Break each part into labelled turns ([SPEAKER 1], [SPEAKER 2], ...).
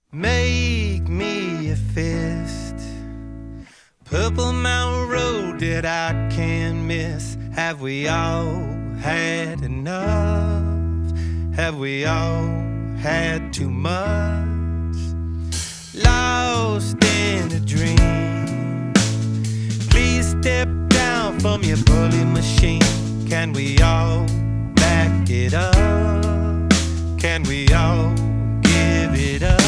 [SPEAKER 1] Make me a fist. Purple Mountain Road that I can't miss. Have we all had enough? Have we all had too much? Lost in a dream. Please step down from your bully machine. Can we all back it up? Can we all give it up?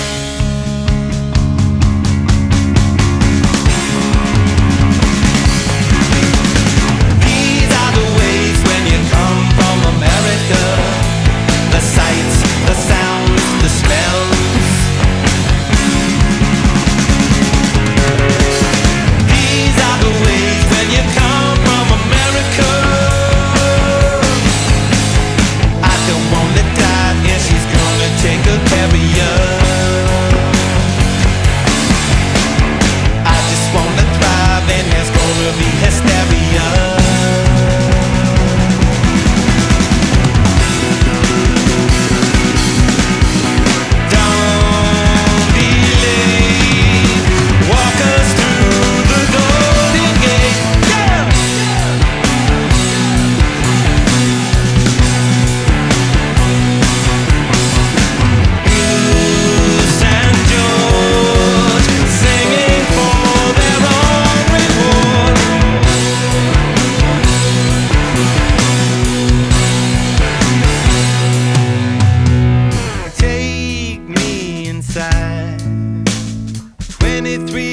[SPEAKER 1] Inside 23